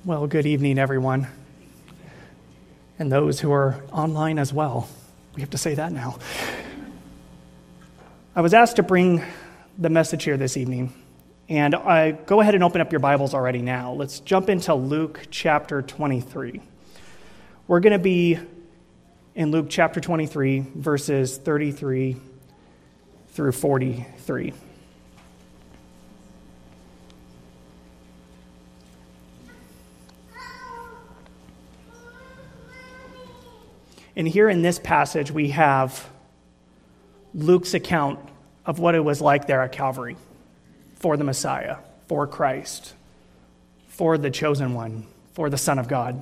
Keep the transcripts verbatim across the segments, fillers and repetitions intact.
Well, good evening, everyone, and those who are online as well. We have to say that now. I was asked to bring the message here this evening, and I go ahead and open up your Bibles already now. Let's jump into Luke chapter twenty-three. We're going to be in Luke chapter twenty-three, verses thirty-three through forty-three. And here in this passage, we have Luke's account of what it was like there at Calvary for the Messiah, for Christ, for the chosen one, for the Son of God.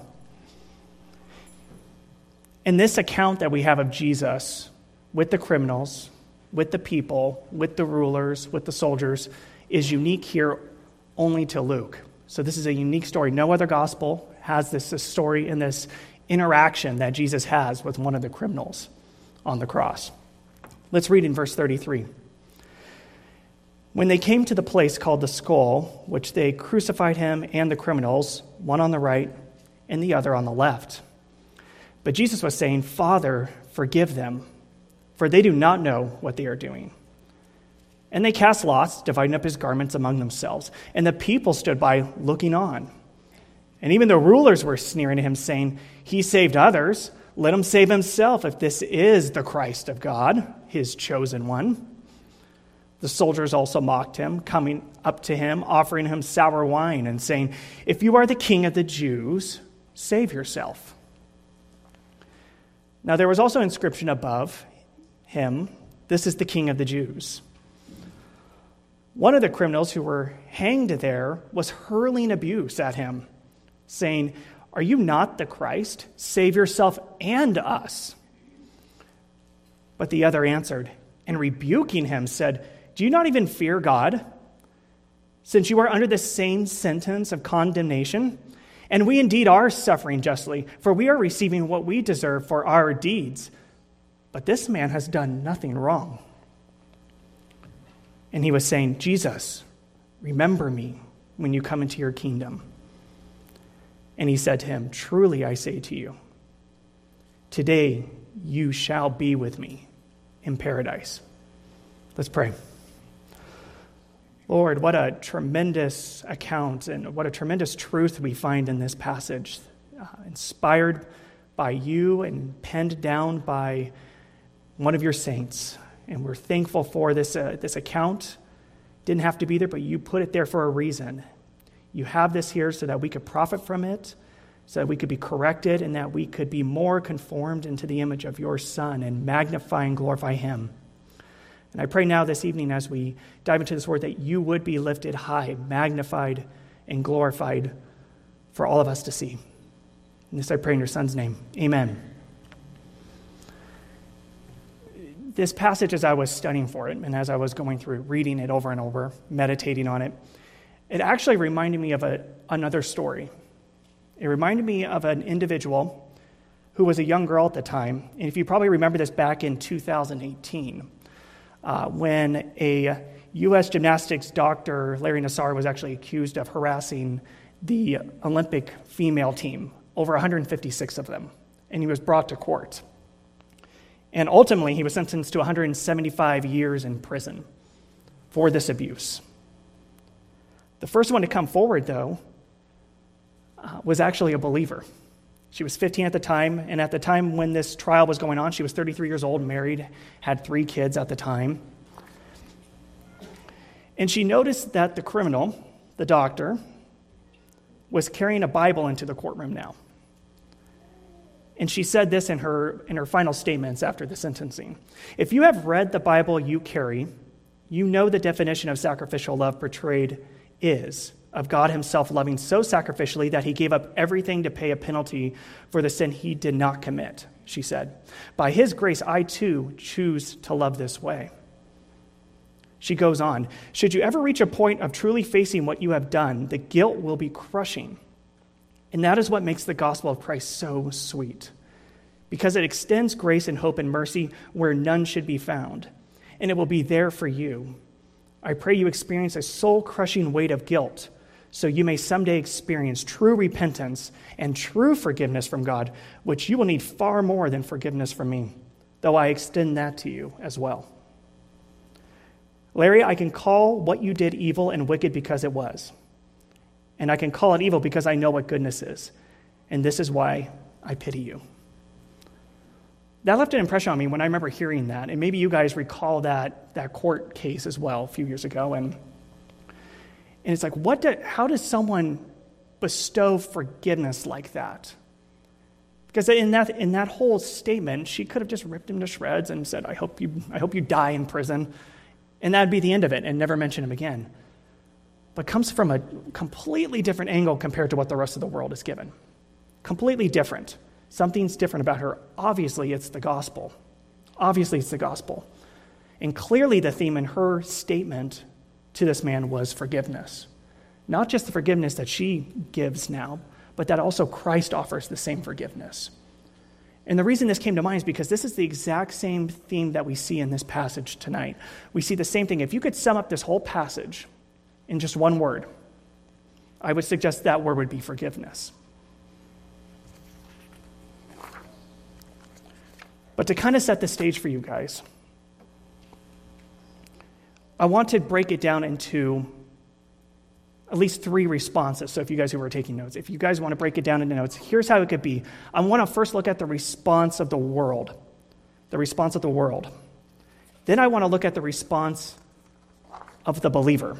And this account that we have of Jesus with the criminals, with the people, with the rulers, with the soldiers, is unique here only to Luke. So this is a unique story. No other gospel has this, this story in this interaction that Jesus has with one of the criminals on the cross. Let's read in verse thirty-three. When they came to the place called the Skull, which they crucified him and the criminals, one on the right and the other on the left. But Jesus was saying, "Father, forgive them, for they do not know what they are doing." And they cast lots, dividing up his garments among themselves. And the people stood by looking on. And even the rulers were sneering at him, saying, "He saved others. Let him save himself if this is the Christ of God, his chosen one." The soldiers also mocked him, coming up to him, offering him sour wine and saying, "If you are the king of the Jews, save yourself." Now there was also an inscription above him, "This is the King of the Jews." One of the criminals who were hanged there was hurling abuse at him, saying, "Are you not the Christ? Save yourself and us." But the other answered, and rebuking him said, "Do you not even fear God, since you are under the same sentence of condemnation? And we indeed are suffering justly, for we are receiving what we deserve for our deeds. But this man has done nothing wrong." And he was saying, "Jesus, remember me when you come into your kingdom." And he said to him, "Truly I say to you, today you shall be with me in paradise." Let's pray. Lord, what a tremendous account and what a tremendous truth we find in this passage, uh, inspired by you and penned down by one of your saints. And we're thankful for this, uh, this account. Didn't have to be there, but you put it there for a reason. You have this here so that we could profit from it, so that we could be corrected, and that we could be more conformed into the image of your Son and magnify and glorify him. And I pray now this evening as we dive into this word that you would be lifted high, magnified, and glorified for all of us to see. And this I pray in your Son's name. Amen. This passage, as I was studying for it, and as I was going through, reading it over and over, meditating on it, it actually reminded me of a, another story. It reminded me of an individual who was a young girl at the time. And if you probably remember this back in two thousand eighteen, uh, when a U S gymnastics doctor, Larry Nassar, was actually accused of harassing the Olympic female team, over one hundred fifty-six of them. And he was brought to court. And ultimately, he was sentenced to one hundred seventy-five years in prison for this abuse. The first one to come forward, though, uh, was actually a believer. She was fifteen at the time, and at the time when this trial was going on, she was thirty-three years old, married, had three kids at the time. And she noticed that the criminal, the doctor, was carrying a Bible into the courtroom now. And she said this in her in her final statements after the sentencing. "If you have read the Bible you carry, you know the definition of sacrificial love portrayed is of God himself loving so sacrificially that he gave up everything to pay a penalty for the sin he did not commit," she said. "By his grace, I too choose to love this way." She goes on, "Should you ever reach a point of truly facing what you have done, the guilt will be crushing. And that is what makes the gospel of Christ so sweet, because it extends grace and hope and mercy where none should be found, and it will be there for you. I pray you experience a soul-crushing weight of guilt so you may someday experience true repentance and true forgiveness from God, which you will need far more than forgiveness from me, though I extend that to you as well. Larry, I can call what you did evil and wicked because it was. And I can call it evil because I know what goodness is. And this is why I pity you. That left an impression on me when I remember hearing that. And maybe you guys recall that, that court case as well a few years ago. And, and it's like, what? Do, how does someone bestow forgiveness like that? Because in that in that whole statement, she could have just ripped him to shreds and said, I hope you I hope you die in prison. And that'd be the end of it and never mention him again. But comes from a completely different angle compared to what the rest of the world is given. Completely different. Something's different about her. Obviously, it's the gospel. Obviously, it's the gospel. And clearly the theme in her statement to this man was forgiveness. Not just the forgiveness that she gives now, but that also Christ offers the same forgiveness. And the reason this came to mind is because this is the exact same theme that we see in this passage tonight. We see the same thing. If you could sum up this whole passage in just one word, I would suggest that word would be forgiveness. But to kind of set the stage for you guys, I want to break it down into at least three responses. So if you guys who are taking notes, if you guys want to break it down into notes, here's how it could be. I want to first look at the response of the world. The response of the world. Then I want to look at the response of the believer.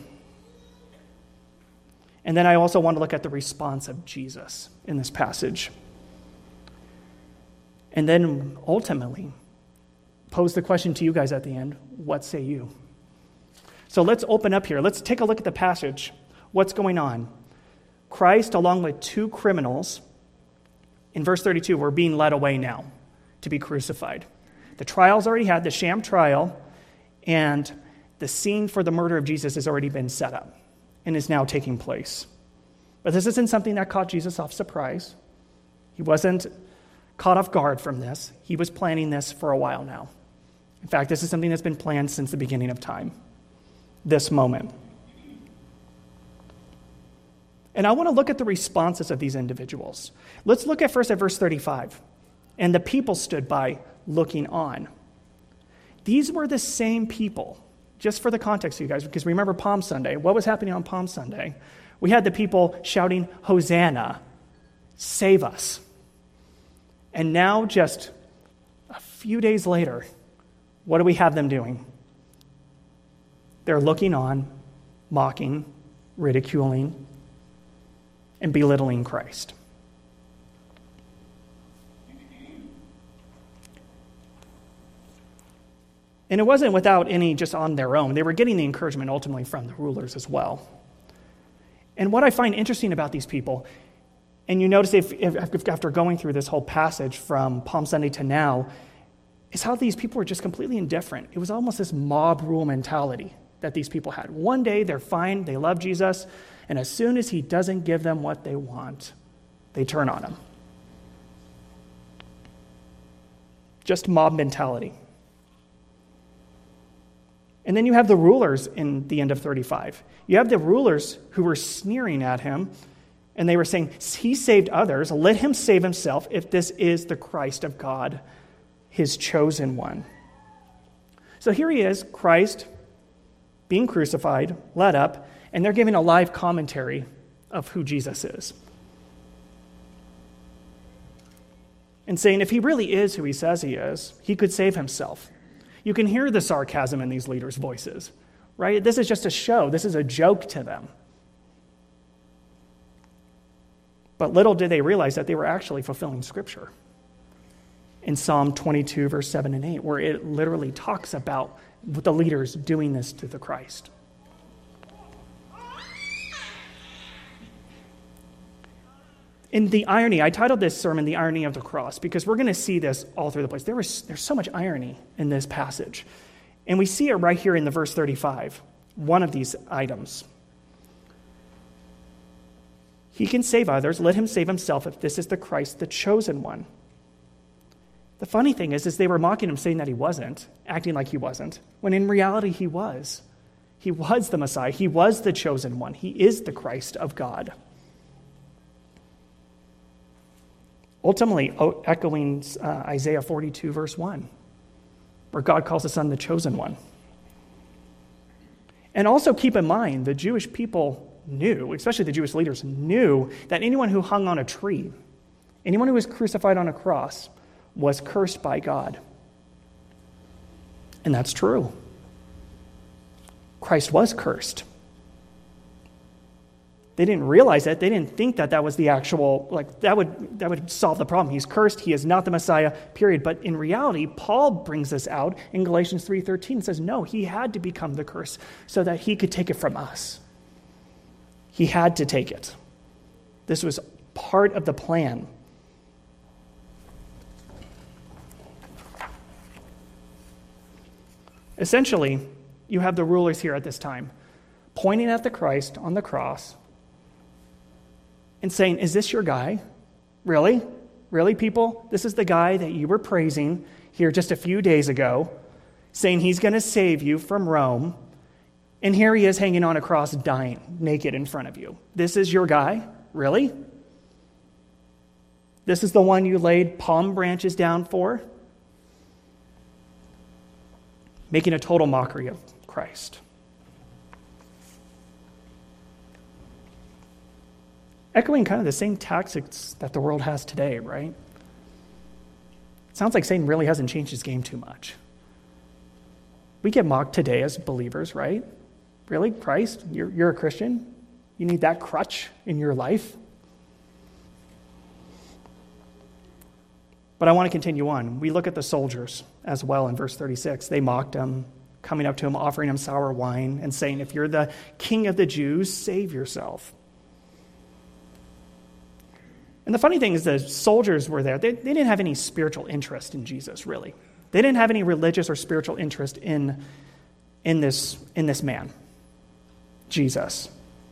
And then I also want to look at the response of Jesus in this passage. And then ultimately pose the question to you guys at the end, what say you? So let's open up here. Let's take a look at the passage. What's going on? Christ, along with two criminals, in verse thirty-two, were being led away now to be crucified. The trial's already had, the sham trial, and the scene for the murder of Jesus has already been set up and is now taking place. But this isn't something that caught Jesus off surprise. He wasn't caught off guard from this. He was planning this for a while now. In fact, this is something that's been planned since the beginning of time, this moment. And I want to look at the responses of these individuals. Let's look at first at verse thirty-five. And the people stood by looking on. These were the same people, just for the context, you guys, because remember Palm Sunday. What was happening on Palm Sunday? We had the people shouting, Hosanna, save us. And now, just a few days later, what do we have them doing? They're looking on, mocking, ridiculing, and belittling Christ. And it wasn't without any just on their own. They were getting the encouragement ultimately from the rulers as well. And what I find interesting about these people, and you notice if, if after going through this whole passage from Palm Sunday to now, is how these people were just completely indifferent. It was almost this mob rule mentality that these people had. One day they're fine, they love Jesus, and as soon as he doesn't give them what they want, they turn on him. Just mob mentality. And then you have the rulers in the end of thirty-five. You have the rulers who were sneering at him, and they were saying, he saved others, let him save himself if this is the Christ of God, his chosen one. So here he is, Christ, being crucified, led up, and they're giving a live commentary of who Jesus is. And saying if he really is who he says he is, he could save himself. You can hear the sarcasm in these leaders' voices, right? This is just a show. This is a joke to them. But little did they realize that they were actually fulfilling Scripture. In Psalm twenty-two, verse seven and eight, where it literally talks about the leaders doing this to the Christ. In the irony, I titled this sermon, The Irony of the Cross, because we're going to see this all through the place. There was, there's so much irony in this passage. And we see it right here in the verse thirty-five, one of these items. He can save others, let him save himself if this is the Christ, the chosen one. The funny thing is, is they were mocking him, saying that he wasn't, acting like he wasn't, when in reality he was. He was the Messiah. He was the chosen one. He is the Christ of God. Ultimately, echoing uh, Isaiah forty-two, verse one, where God calls the Son the chosen one. And also keep in mind, the Jewish people knew, especially the Jewish leaders, knew that anyone who hung on a tree, anyone who was crucified on a cross, was cursed by God. And that's true. Christ was cursed. They didn't realize that. They didn't think that that was the actual, like, that would that would solve the problem. He's cursed. He is not the Messiah, period. But in reality, Paul brings this out in Galatians three thirteen and says, no, he had to become the curse so that he could take it from us. He had to take it. This was part of the plan. Essentially, you have the rulers here at this time pointing at the Christ on the cross and saying, is this your guy? Really? Really, people? This is the guy that you were praising here just a few days ago, saying he's going to save you from Rome, and here he is hanging on a cross, dying, naked in front of you. This is your guy? Really? This is the one you laid palm branches down for? Making a total mockery of Christ. Echoing kind of the same tactics that the world has today, right? It sounds like Satan really hasn't changed his game too much. We get mocked today as believers, right? Really? Christ? You're, you're a Christian? You need that crutch in your life? But I want to continue on. We look at the soldiers as well in verse thirty-six. They mocked him, coming up to him, offering him sour wine, and saying, if you're the king of the Jews, save yourself. And the funny thing is the soldiers were there. They, they didn't have any spiritual interest in Jesus, really. They didn't have any religious or spiritual interest in, in, this, in this man, Jesus.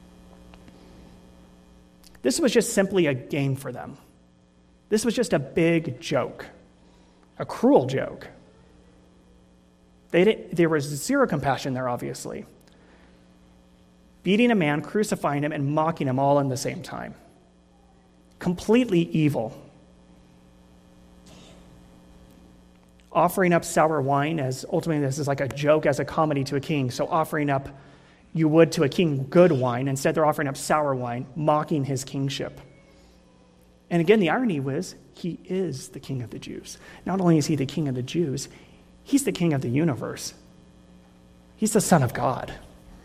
This was just simply a game for them. This was just a big joke, a cruel joke. They didn't, there was zero compassion there, obviously. Beating a man, crucifying him, and mocking him all in the same time. Completely evil. Offering up sour wine as ultimately this is like a joke as a comedy to a king. So offering up, you would to a king, good wine. Instead, they're offering up sour wine, mocking his kingship. And again, the irony was, he is the king of the Jews. Not only is he the king of the Jews, he's the king of the universe. He's the Son of God.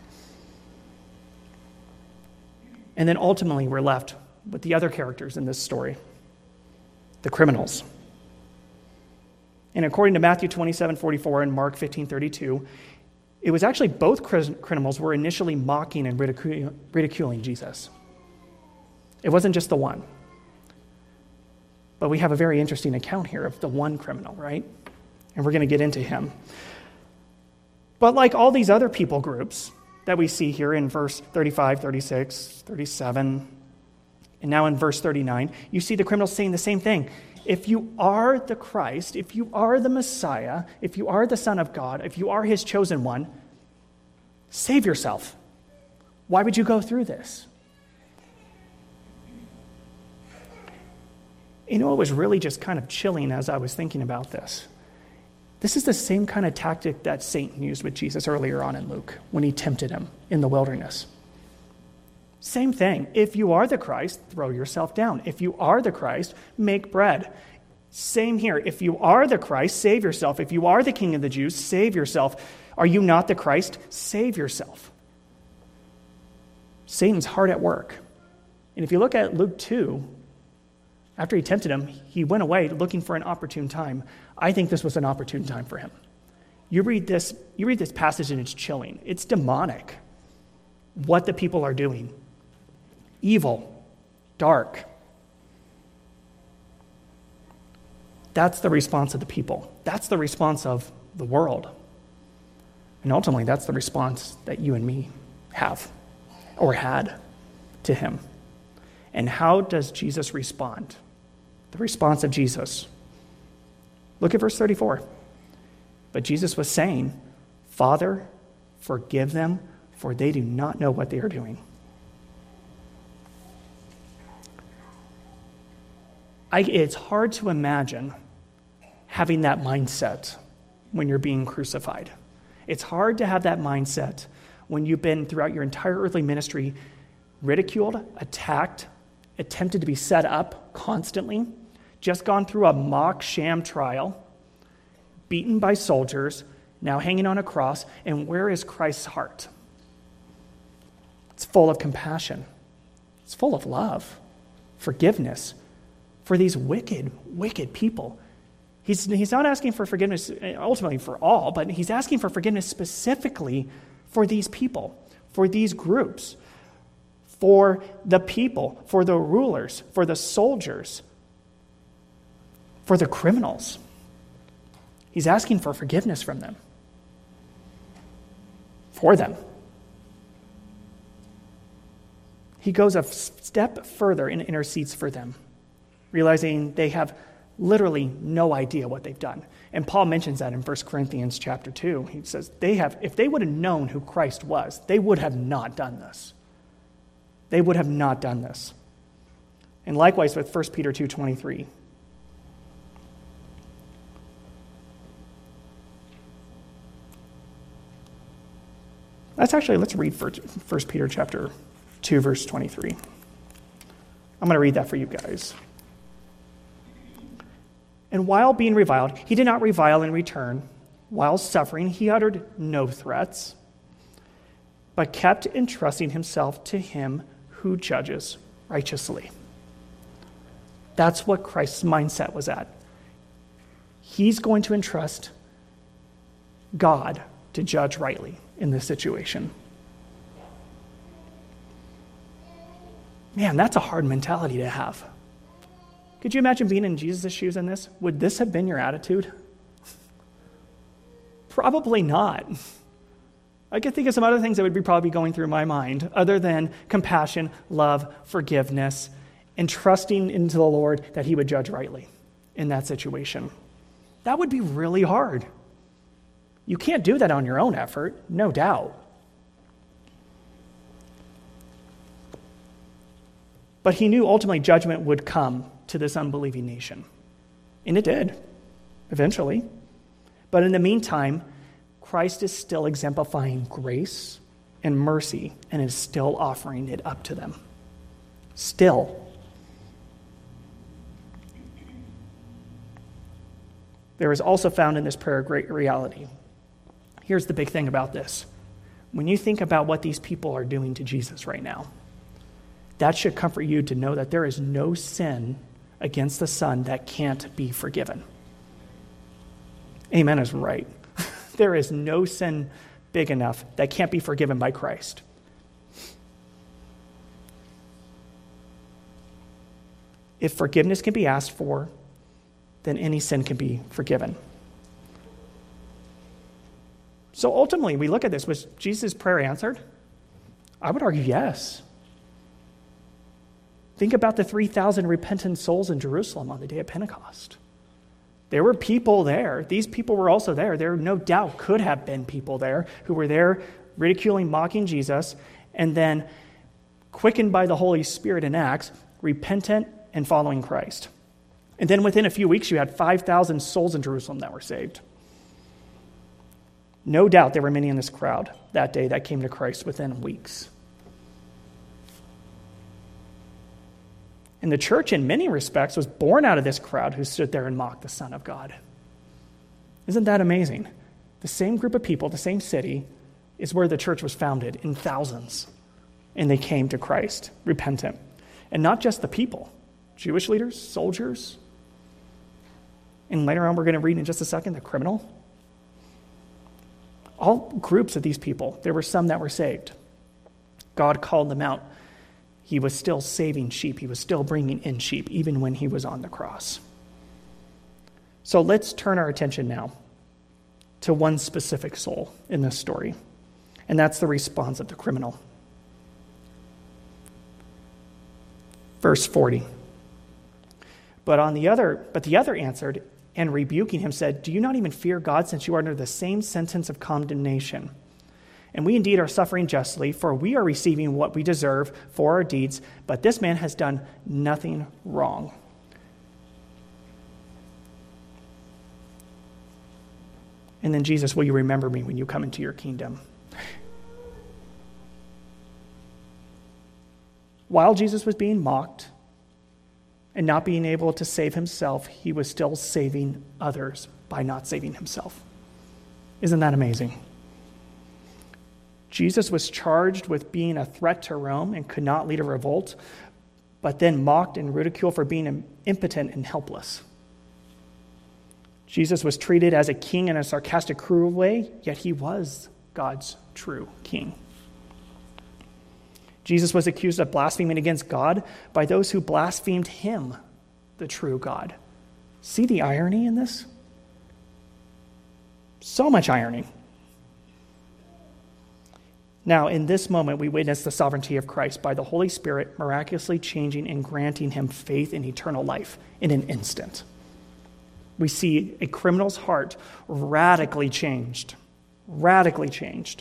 And then ultimately, we're left with the other characters in this story, the criminals. And according to Matthew twenty-seven forty-four and Mark fifteen thirty-two, it was actually both criminals were initially mocking and ridiculing Jesus. It wasn't just the one. But we have a very interesting account here of the one criminal, right? And we're going to get into him. But like all these other people groups that we see here in verse thirty-five, thirty-six, thirty-seven, and now in verse thirty-nine, you see the criminals saying the same thing. If you are the Christ, if you are the Messiah, if you are the Son of God, if you are his chosen one, save yourself. Why would you go through this? You know, it was really just kind of chilling as I was thinking about this. This is the same kind of tactic that Satan used with Jesus earlier on in Luke when he tempted him in the wilderness. Same thing. If you are the Christ, throw yourself down. If you are the Christ, make bread. Same here. If you are the Christ, save yourself. If you are the King of the Jews, save yourself. Are you not the Christ? Save yourself. Satan's hard at work. And if you look at Luke two, after he tempted him, he went away looking for an opportune time. I think this was an opportune time for him. You read this, you read this passage and it's chilling. It's demonic what the people are doing. Evil, dark. That's the response of the people. That's the response of the world. And ultimately, that's the response that you and me have or had to him. And how does Jesus respond? The response of Jesus. Look at verse thirty-four. But Jesus was saying, Father, forgive them, for they do not know what they are doing. I, it's hard to imagine having that mindset when you're being crucified. It's hard to have that mindset when you've been throughout your entire earthly ministry ridiculed, attacked, attempted to be set up constantly, just gone through a mock sham trial, beaten by soldiers, now hanging on a cross, and where is Christ's heart? It's full of compassion. It's full of love, forgiveness for these wicked, wicked people. He's, he's not asking for forgiveness ultimately for all, but he's asking for forgiveness specifically for these people, for these groups, for the people, for the rulers, for the soldiers, for the criminals. He's asking for forgiveness from them, for them. He goes a step further and intercedes for them, realizing they have literally no idea what they've done. And Paul mentions that in First Corinthians chapter two. He says, they have, if they would have known who Christ was, they would have not done this. They would have not done this. And likewise with First Peter two twenty-three. Let's actually, let's read First Peter chapter two, verse twenty-three. I'm going to read that for you guys. And while being reviled, he did not revile in return. While suffering, he uttered no threats, but kept entrusting himself to him who judges righteously. That's what Christ's mindset was at. He's going to entrust God to judge rightly in this situation. Man, that's a hard mentality to have. Could you imagine being in Jesus' shoes in this? Would this have been your attitude? Probably not. I could think of some other things that would be probably going through my mind other than compassion, love, forgiveness, and trusting into the Lord that he would judge rightly in that situation. That would be really hard. You can't do that on your own effort, no doubt. But he knew ultimately judgment would come to this unbelieving nation. And it did, eventually. But in the meantime, Christ is still exemplifying grace and mercy and is still offering it up to them. Still. There is also found in this prayer a great reality. Here's the big thing about this. When you think about what these people are doing to Jesus right now, that should comfort you to know that there is no sin against the Son that can't be forgiven. Amen is right. There is no sin big enough that can't be forgiven by Christ. If forgiveness can be asked for, then any sin can be forgiven. So ultimately, we look at this. Was Jesus' prayer answered? I would argue yes. Think about the three thousand repentant souls in Jerusalem on the day of Pentecost. There were people there. These people were also there. There no doubt could have been people there who were there ridiculing, mocking Jesus, and then quickened by the Holy Spirit in Acts, repentant and following Christ. And then within a few weeks, you had five thousand souls in Jerusalem that were saved. No doubt there were many in this crowd that day that came to Christ within weeks. And the church, in many respects, was born out of this crowd who stood there and mocked the Son of God. Isn't that amazing? The same group of people, the same city, is where the church was founded in thousands. And they came to Christ, repentant. And not just the people, Jewish leaders, soldiers, and later on we're going to read in just a second, the criminal. All groups of these people, there were some that were saved. God called them out. He was still saving sheep. He was still bringing in sheep, even when he was on the cross. So let's turn our attention now to one specific soul in this story, and that's the response of the criminal. Verse forty. But on the other, but the other answered, and rebuking him said, "Do you not even fear God, since you are under the same sentence of condemnation? And we indeed are suffering justly, for we are receiving what we deserve for our deeds, but this man has done nothing wrong. And then, Jesus, will you remember me when you come into your kingdom? While Jesus was being mocked and not being able to save himself, he was still saving others by not saving himself. Isn't that amazing? Jesus was charged with being a threat to Rome and could not lead a revolt, but then mocked and ridiculed for being impotent and helpless. Jesus was treated as a king in a sarcastic, cruel way, yet he was God's true king. Jesus was accused of blaspheming against God by those who blasphemed him, the true God. See the irony in this? So much irony. Now, in this moment, we witness the sovereignty of Christ by the Holy Spirit miraculously changing and granting him faith in eternal life in an instant. We see a criminal's heart radically changed, radically changed.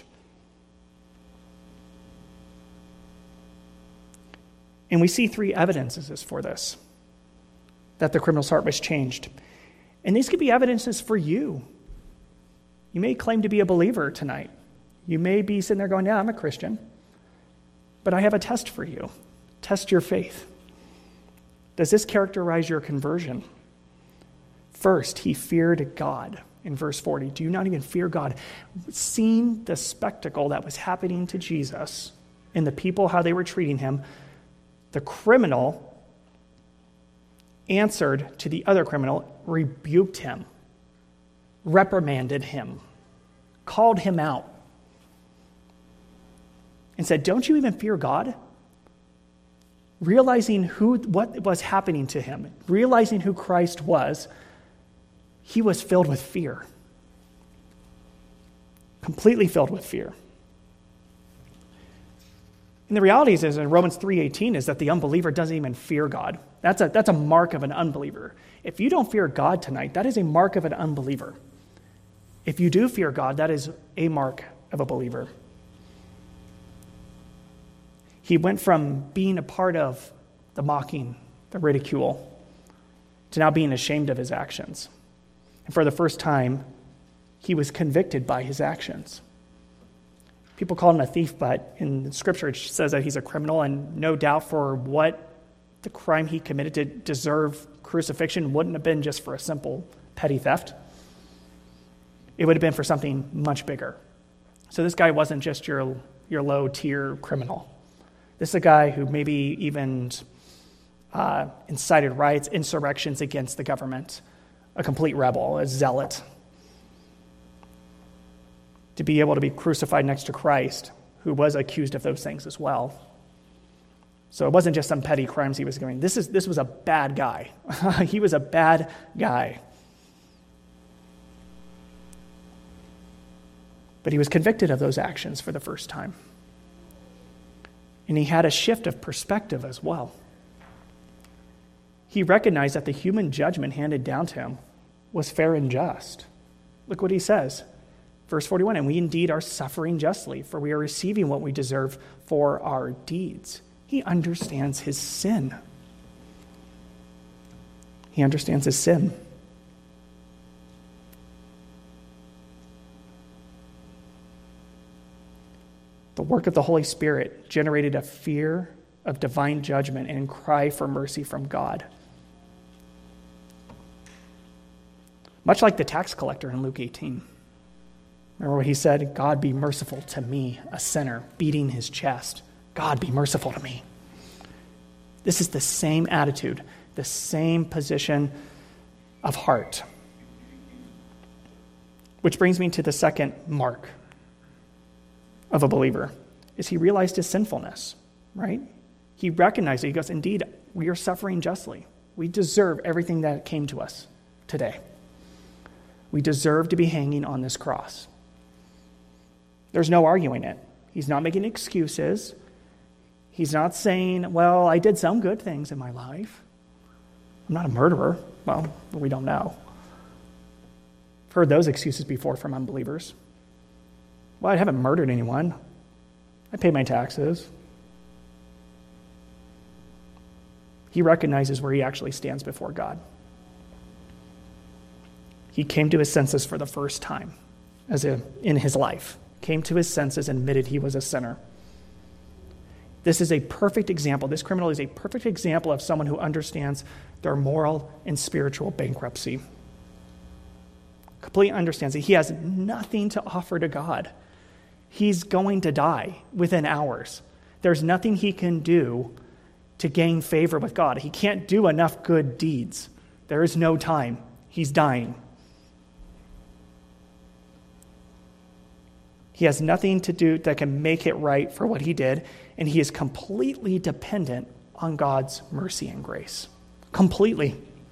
And we see three evidences for this, that the criminal's heart was changed. And these could be evidences for you. You may claim to be a believer tonight. You may be sitting there going, yeah, I'm a Christian. But I have a test for you. Test your faith. Does this characterize your conversion? First, he feared God. In verse forty, do you not even fear God? Seeing the spectacle that was happening to Jesus and the people, how they were treating him, the criminal answered to the other criminal, rebuked him, reprimanded him, called him out, and said, don't you even fear God? Realizing who, what was happening to him, realizing who Christ was, he was filled with fear. Completely filled with fear. And the reality is, in Romans three eighteen, is that the unbeliever doesn't even fear God. That's a, that's a mark of an unbeliever. If you don't fear God tonight, that is a mark of an unbeliever. If you do fear God, that is a mark of a believer. He went from being a part of the mocking, the ridicule, to now being ashamed of his actions. And for the first time, he was convicted by his actions. People call him a thief, but in Scripture it says that he's a criminal, and no doubt for what the crime he committed to deserve crucifixion wouldn't have been just for a simple petty theft. It would have been for something much bigger. So this guy wasn't just your, your low-tier criminal. This is a guy who maybe even uh, incited riots, insurrections against the government, a complete rebel, a zealot. To be able to be crucified next to Christ, who was accused of those things as well. So it wasn't just some petty crimes he was doing. This is this was a bad guy. He was a bad guy. But he was convicted of those actions for the first time. And he had a shift of perspective as well. He recognized that the human judgment handed down to him was fair and just. Look what he says. Verse forty-one, and we indeed are suffering justly, for we are receiving what we deserve for our deeds. He understands his sin. He understands his sin. The work of the Holy Spirit generated a fear of divine judgment and cry for mercy from God. Much like the tax collector in Luke eighteen. Remember what he said? God be merciful to me, a sinner, beating his chest. God be merciful to me. This is the same attitude, the same position of heart. Which brings me to the second mark of a believer, is he realized his sinfulness, right? He recognized it. He goes, indeed, we are suffering justly. We deserve everything that came to us today. We deserve to be hanging on this cross. There's no arguing it. He's not making excuses. He's not saying, well, I did some good things in my life. I'm not a murderer. Well, we don't know. I've heard those excuses before from unbelievers. Well, I haven't murdered anyone. I pay my taxes. He recognizes where he actually stands before God. He came to his senses for the first time as a, in his life, came to his senses and admitted he was a sinner. This is a perfect example. This criminal is a perfect example of someone who understands their moral and spiritual bankruptcy. Completely understands that he has nothing to offer to God. He's going to die within hours. There's nothing he can do to gain favor with God. He can't do enough good deeds. There is no time. He's dying. He has nothing to do that can make it right for what he did, and he is completely dependent on God's mercy and grace. Completely.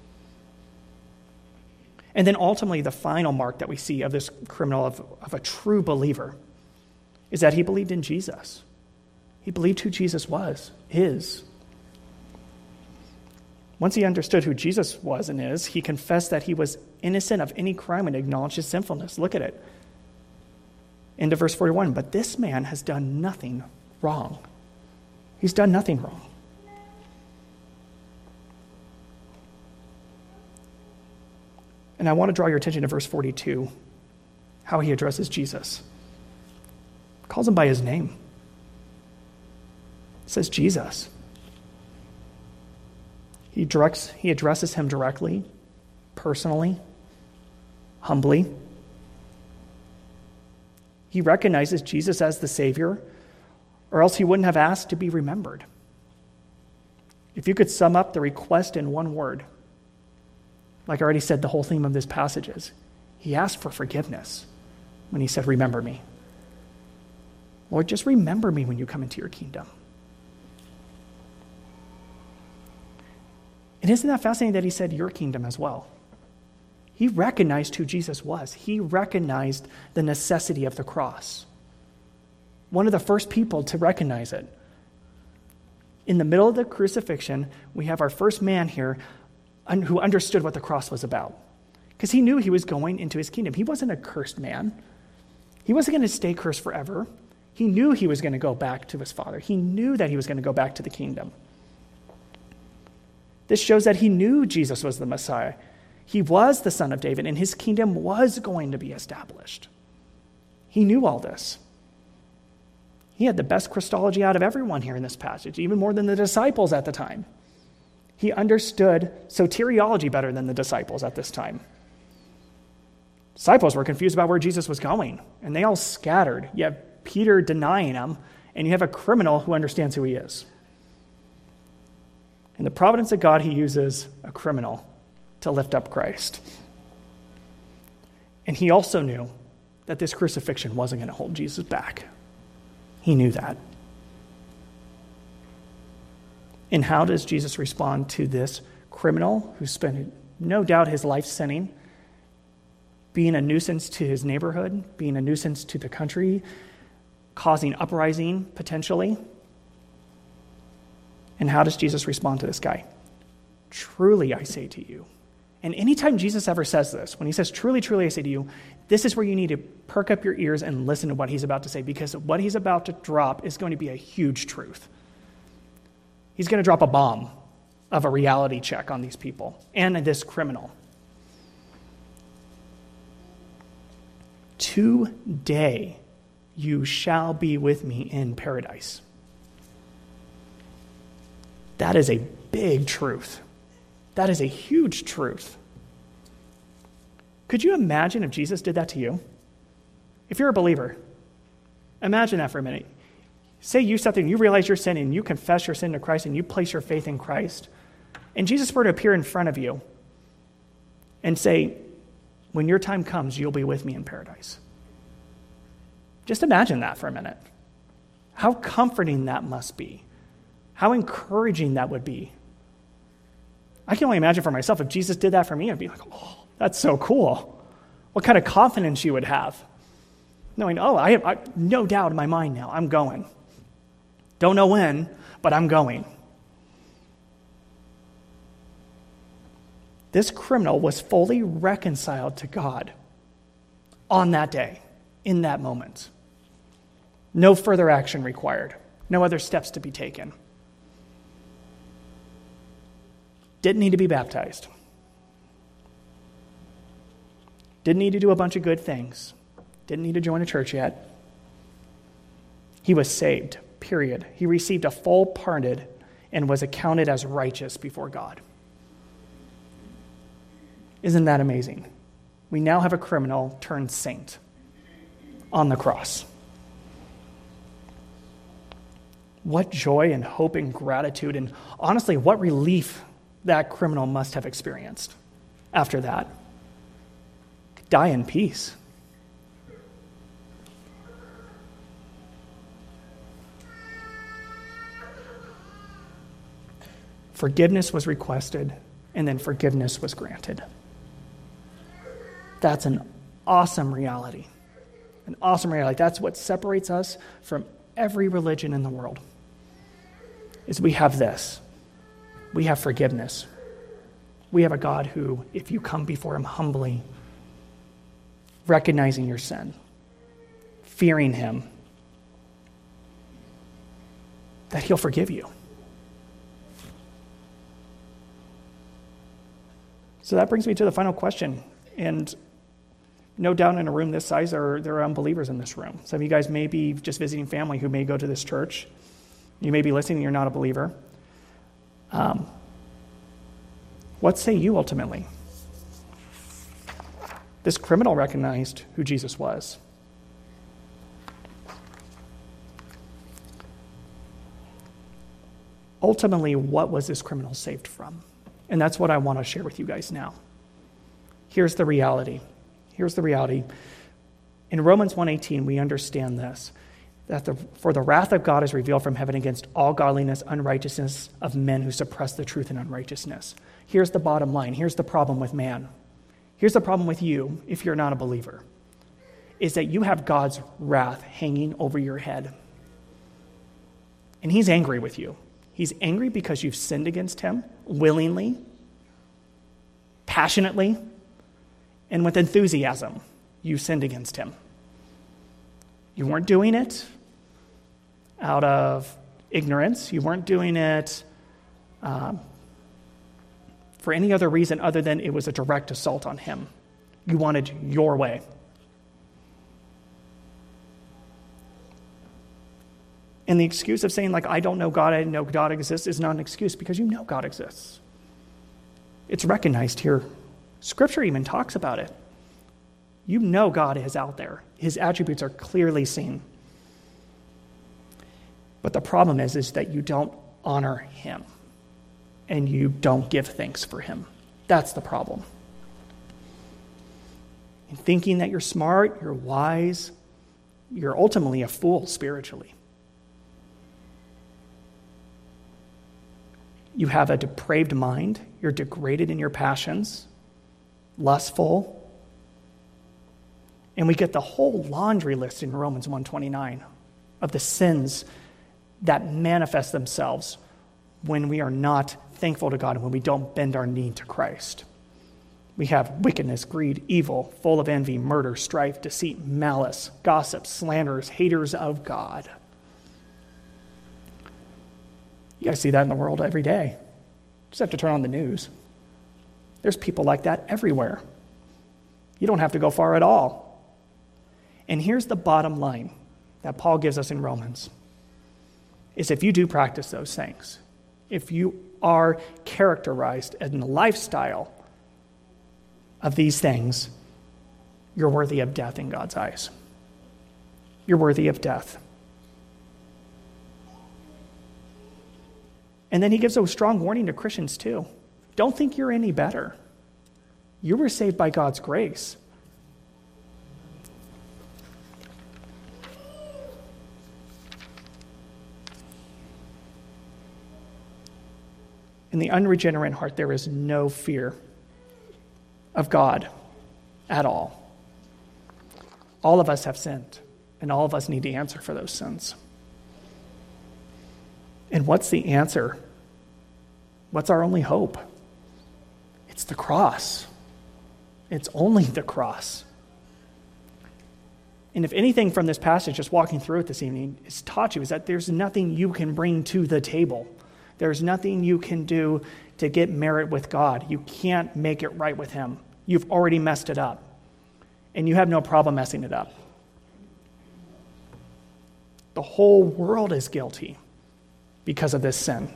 And then ultimately, the final mark that we see of this criminal, of, of a true believer, is that he believed in Jesus. He believed who Jesus was, is. Once he understood who Jesus was and is, he confessed that he was innocent of any crime and acknowledged his sinfulness. Look at it. Into verse forty-one, but this man has done nothing wrong. He's done nothing wrong. And I want to draw your attention to verse forty-two, how he addresses Jesus. Calls him by his name. It says Jesus. He directs, he addresses him directly, personally, humbly. He recognizes Jesus as the Savior, or else he wouldn't have asked to be remembered. If you could sum up the request in one word, like I already said, the whole theme of this passage is, he asked for forgiveness when he said, remember me. Lord, just remember me when you come into your kingdom. And isn't that fascinating that he said your kingdom as well? He recognized who Jesus was. He recognized the necessity of the cross. One of the first people to recognize it. In the middle of the crucifixion, we have our first man here who understood what the cross was about. Because he knew he was going into his kingdom. He wasn't a cursed man. He wasn't going to stay cursed forever. He knew he was going to go back to his Father. He knew that he was going to go back to the kingdom. This shows that he knew Jesus was the Messiah. He was the Son of David, and his kingdom was going to be established. He knew all this. He had the best Christology out of everyone here in this passage, even more than the disciples at the time. He understood soteriology better than the disciples at this time. Disciples were confused about where Jesus was going, and they all scattered. You have Peter denying him, and you have a criminal who understands who he is. In the providence of God, he uses a criminal to lift up Christ. And he also knew that this crucifixion wasn't going to hold Jesus back. He knew that. And how does Jesus respond to this criminal who spent no doubt his life sinning, being a nuisance to his neighborhood, being a nuisance to the country, causing uprising potentially? And how does Jesus respond to this guy? Truly, I say to you. And anytime Jesus ever says this, when he says, truly, truly, I say to you, this is where you need to perk up your ears and listen to what he's about to say, because what he's about to drop is going to be a huge truth. He's going to drop a bomb of a reality check on these people and this criminal. Today you shall be with me in paradise. That is a big truth. That is a huge truth. Could you imagine if Jesus did that to you? If you're a believer, imagine that for a minute. Say you something, you realize your sin, and you confess your sin to Christ, and you place your faith in Christ, and Jesus were to appear in front of you and say, when your time comes, you'll be with me in paradise. Just imagine that for a minute. How comforting that must be. How encouraging that would be. I can only imagine for myself, if Jesus did that for me, I'd be like, oh, that's so cool. What kind of confidence you would have. Knowing, oh, I have I, no doubt in my mind now, I'm going. Don't know when, but I'm going. This criminal was fully reconciled to God on that day, in that moment. No further action required. No other steps to be taken. Didn't need to be baptized. Didn't need to do a bunch of good things. Didn't need to join a church yet. He was saved, period. He received a full pardon and was accounted as righteous before God. Isn't that amazing? We now have a criminal turned saint on the cross. What joy and hope and gratitude, and honestly, what relief that criminal must have experienced after that. Die in peace. Forgiveness was requested, and then forgiveness was granted. That's an awesome reality. An awesome reality. That's what separates us from every religion in the world. Is we have this. We have forgiveness. We have a God who, if you come before him humbly, recognizing your sin, fearing him, that he'll forgive you. So that brings me to the final question. And no doubt in a room this size, there are, there are unbelievers in this room. Some of you guys may be just visiting family who may go to this church. You may be listening and you're not a believer. Um, what say you ultimately? This criminal recognized who Jesus was. Ultimately, what was this criminal saved from? And that's what I want to share with you guys now. Here's the reality. Here's the reality. In Romans one eighteen, we understand this, that the, for the wrath of God is revealed from heaven against all godliness, unrighteousness of men who suppress the truth in unrighteousness. Here's the bottom line. Here's the problem with man. Here's the problem with you, if you're not a believer, is that you have God's wrath hanging over your head. And he's angry with you. He's angry because you've sinned against him willingly, passionately, and with enthusiasm. You sinned against him. You weren't doing it out of ignorance. You weren't doing it um, for any other reason other than it was a direct assault on him. You wanted your way. And the excuse of saying, like, I don't know God, I didn't know God exists, is not an excuse because you know God exists. It's recognized here. Scripture even talks about it. You know God is out there. His attributes are clearly seen. But the problem is, is that you don't honor him and you don't give thanks for him. That's the problem. In thinking that you're smart, you're wise, you're ultimately a fool spiritually. You have a depraved mind. You're degraded in your passions, lustful. And we get the whole laundry list in Romans one twenty-nine of the sins that manifest themselves when we are not thankful to God and when we don't bend our knee to Christ. We have wickedness, greed, evil, full of envy, murder, strife, deceit, malice, gossip, slanderers, haters of God. You guys see that in the world every day. Just have to turn on the news. There's people like that everywhere. You don't have to go far at all. And here's the bottom line that Paul gives us in Romans, is if you do practice those things, if you are characterized in the lifestyle of these things, you're worthy of death in God's eyes. You're worthy of death. And then he gives a strong warning to Christians too. Don't think you're any better. You were saved by God's grace. In the unregenerate heart, there is no fear of God at all. All of us have sinned, and all of us need to answer for those sins. And what's the answer? What's our only hope? It's the cross. It's only the cross. And if anything from this passage, just walking through it this evening, has taught you is that there's nothing you can bring to the table. There's nothing you can do to get merit with God. You can't make it right with him. You've already messed it up. And you have no problem messing it up. The whole world is guilty because of this sin.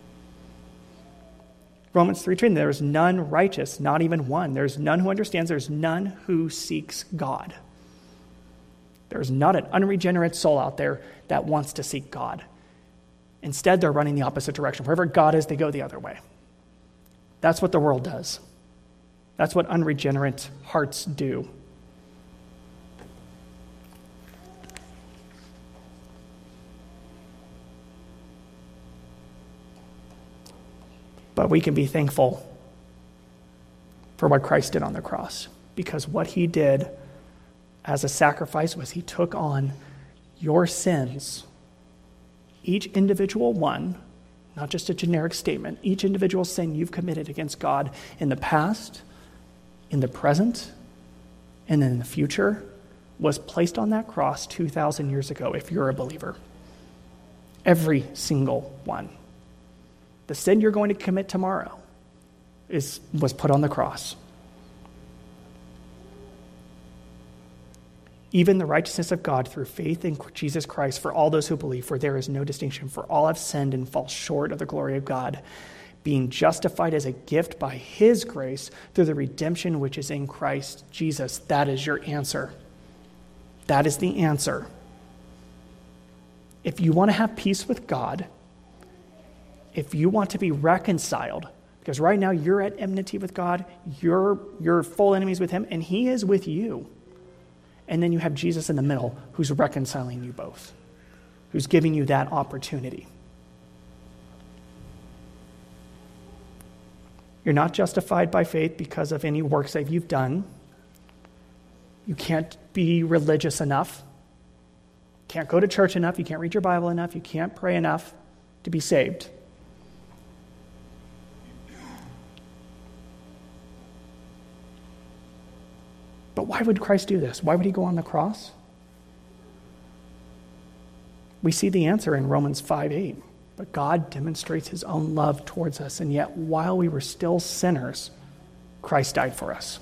Romans three twenty, there is none righteous, not even one. There's none who understands. There's none who seeks God. There's not an unregenerate soul out there that wants to seek God. Instead, they're running the opposite direction. Wherever God is, they go the other way. That's what the world does. That's what unregenerate hearts do. But we can be thankful for what Christ did on the cross, because what he did as a sacrifice was he took on your sins, each individual one, not just a generic statement, each individual sin you've committed against God in the past, in the present, and in the future, was placed on that cross two thousand years ago if you're a believer. Every single one. The sin you're going to commit tomorrow is was put on the cross. Even the righteousness of God through faith in Jesus Christ for all those who believe, for there is no distinction, for all have sinned and fall short of the glory of God, being justified as a gift by his grace through the redemption which is in Christ Jesus. That is your answer. That is the answer. If you want to have peace with God, if you want to be reconciled, because right now you're at enmity with God, you're, you're full enemies with him, and he is with you. And then you have Jesus in the middle who's reconciling you both, who's giving you that opportunity. You're not justified by faith because of any works that you've done. You can't be religious enough. Can't go to church enough. You can't read your Bible enough. You can't pray enough to be saved. But why would Christ do this? Why would he go on the cross? We see the answer in Romans five eight. But God demonstrates his own love towards us, and yet while we were still sinners, Christ died for us.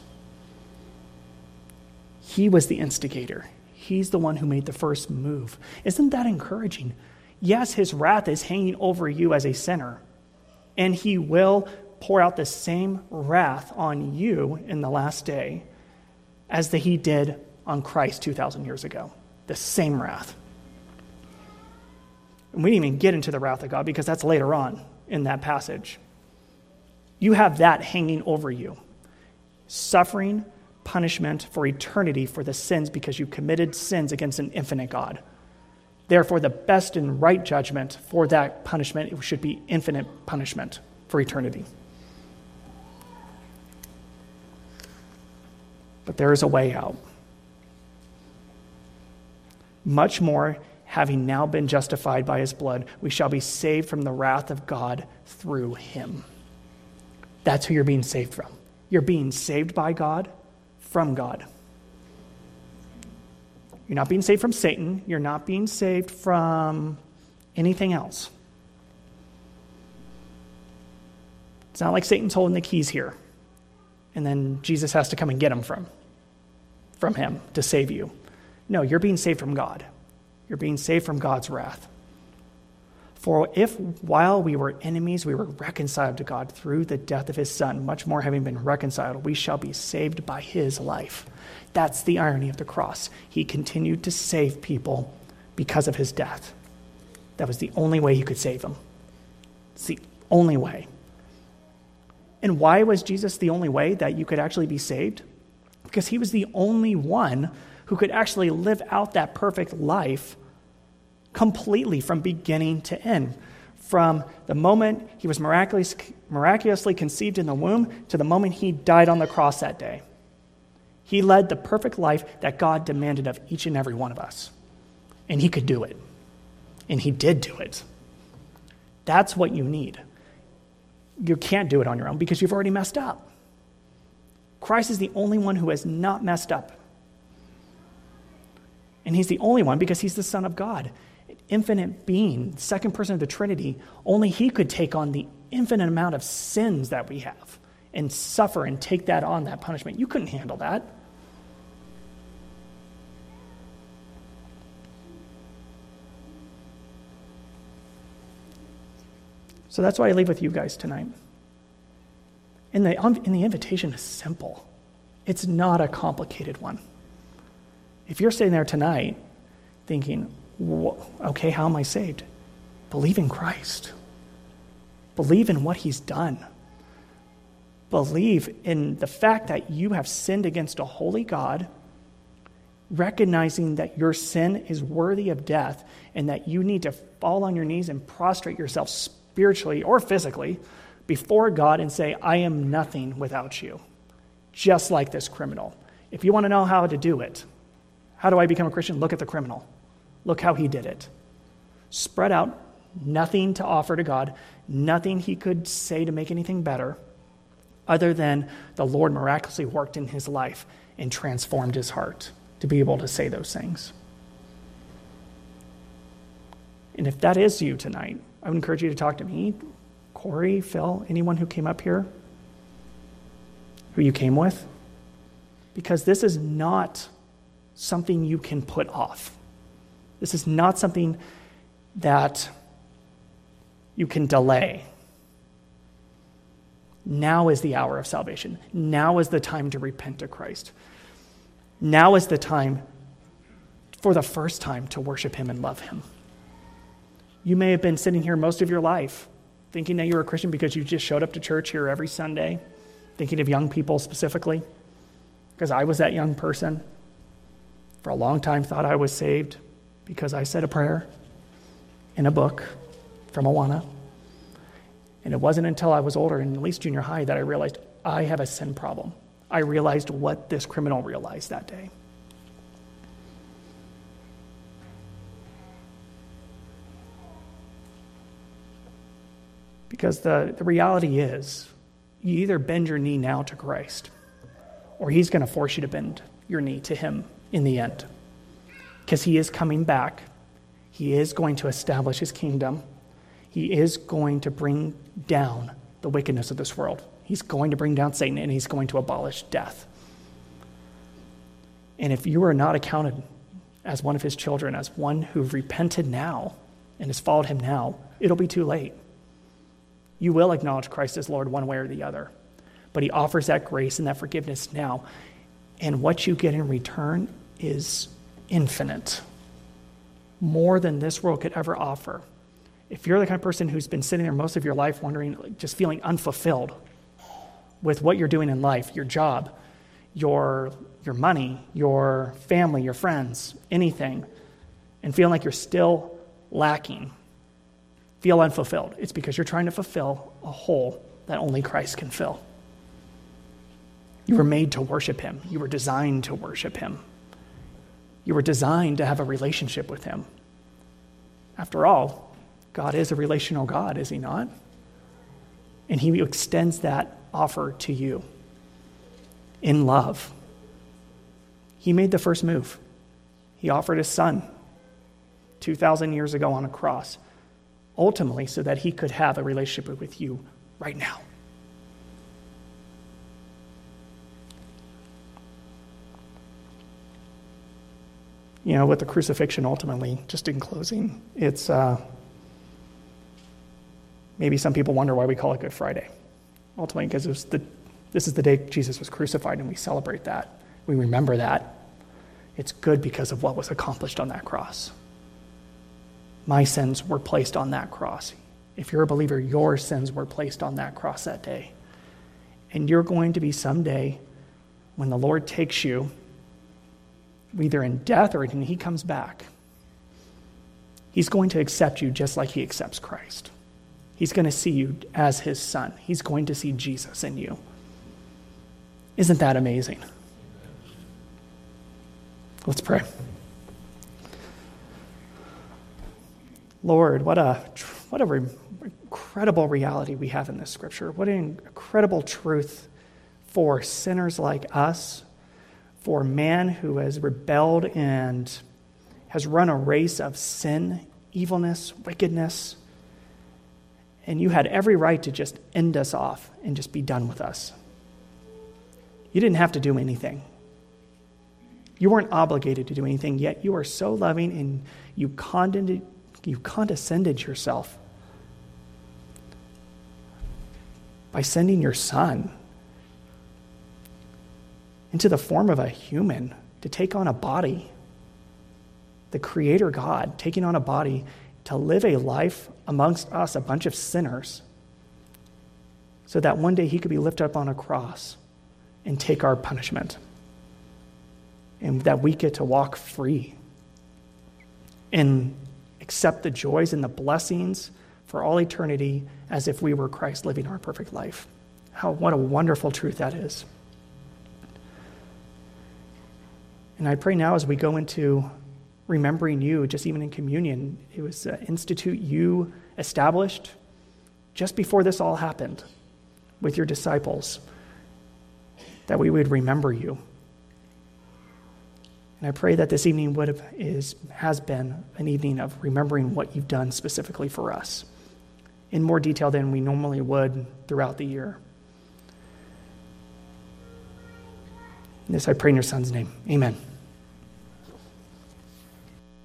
He was the instigator. He's the one who made the first move. Isn't that encouraging? Yes, his wrath is hanging over you as a sinner, and he will pour out the same wrath on you in the last day as the he did on Christ two thousand years ago. The same wrath. And we didn't even get into the wrath of God because that's later on in that passage. You have that hanging over you. Suffering, punishment for eternity for the sins because you committed sins against an infinite God. Therefore, the best and right judgment for that punishment should be infinite punishment for eternity. But there is a way out. Much more, having now been justified by his blood, we shall be saved from the wrath of God through him. That's who you're being saved from. You're being saved by God, from God. You're not being saved from Satan. You're not being saved from anything else. It's not like Satan's holding the keys here, and then Jesus has to come and get them from, from him to save you. No, you're being saved from God. You're being saved from God's wrath. For if while we were enemies, we were reconciled to God through the death of his Son, much more having been reconciled, we shall be saved by his life. That's the irony of the cross. He continued to save people because of his death. That was the only way he could save them. It's the only way. And why was Jesus the only way that you could actually be saved? Because he was the only one who could actually live out that perfect life completely from beginning to end. From the moment he was miraculous, miraculously conceived in the womb to the moment he died on the cross that day. He led the perfect life that God demanded of each and every one of us. And he could do it. And he did do it. That's what you need. You can't do it on your own because you've already messed up. Christ is the only one who has not messed up. And he's the only one because he's the Son of God, an infinite being, second person of the Trinity. Only he could take on the infinite amount of sins that we have and suffer and take that on, that punishment. You couldn't handle that. So that's why I leave with you guys tonight. And the, and the invitation is simple. It's not a complicated one. If you're sitting there tonight thinking, okay, how am I saved? Believe in Christ. Believe in what he's done. Believe in the fact that you have sinned against a holy God, recognizing that your sin is worthy of death and that you need to fall on your knees and prostrate yourself spiritually or physically before God and say, I am nothing without you, just like this criminal. If you want to know how to do it, how do I become a Christian? Look at the criminal. Look how he did it. Spread out, nothing to offer to God, nothing he could say to make anything better, other than the Lord miraculously worked in his life and transformed his heart to be able to say those things. And if that is you tonight, I would encourage you to talk to me, Corey, Phil, anyone who came up here, who you came with, because this is not something you can put off. This is not something that you can delay. Now is the hour of salvation. Now is the time to repent to Christ. Now is the time, for the first time, to worship him and love him. You may have been sitting here most of your life thinking that you're a Christian because you just showed up to church here every Sunday, thinking of young people specifically, because I was that young person. For a long time, thought I was saved because I said a prayer in a book from Awana. And it wasn't until I was older, in at least junior high, that I realized I have a sin problem. I realized what this criminal realized that day. Because the, the reality is, you either bend your knee now to Christ, or he's going to force you to bend your knee to him in the end. Because he is coming back. He is going to establish his kingdom. He is going to bring down the wickedness of this world. He's going to bring down Satan, and he's going to abolish death. And if you are not accounted as one of his children, as one who've repented now and has followed him now, it'll be too late. You will acknowledge Christ as Lord one way or the other. But he offers that grace and that forgiveness now. And what you get in return is infinite. More than this world could ever offer. If you're the kind of person who's been sitting there most of your life wondering, just feeling unfulfilled with what you're doing in life, your job, your, your money, your family, your friends, anything, and feeling like you're still lacking, feel unfulfilled, it's because you're trying to fulfill a hole that only Christ can fill. You were made to worship him. You were designed to worship him. You were designed to have a relationship with him. After all, God is a relational God, is he not? And he extends that offer to you in love. He made the first move. He offered his son two thousand years ago on a cross, ultimately so that he could have a relationship with you right now. You know, with the crucifixion, ultimately, just in closing, it's uh, maybe some people wonder why we call it Good Friday. Ultimately, because it was the, this is the day Jesus was crucified, and we celebrate that. We remember that. It's good because of what was accomplished on that cross. My sins were placed on that cross. If you're a believer, your sins were placed on that cross that day. And you're going to be someday, when the Lord takes you, either in death or when he comes back, he's going to accept you just like he accepts Christ. He's going to see you as his son. He's going to see Jesus in you. Isn't that amazing? Let's pray. Lord, what a what a re- incredible reality we have in this scripture. What an incredible truth for sinners like us, for man who has rebelled and has run a race of sin, evilness, wickedness, and you had every right to just end us off and just be done with us. You didn't have to do anything. You weren't obligated to do anything, yet you are so loving and you condescended, you condescended yourself by sending your son into the form of a human to take on a body. The Creator God taking on a body to live a life amongst us, a bunch of sinners, so that one day he could be lifted up on a cross and take our punishment, and that we get to walk free and accept the joys and the blessings for all eternity as if we were Christ living our perfect life. How, what a wonderful truth that is. And I pray now as we go into remembering you, just even in communion, it was an institute you established just before this all happened with your disciples, that we would remember you. And I pray that this evening would have, is, has been an evening of remembering what you've done specifically for us in more detail than we normally would throughout the year. And this I pray in your Son's name. Amen.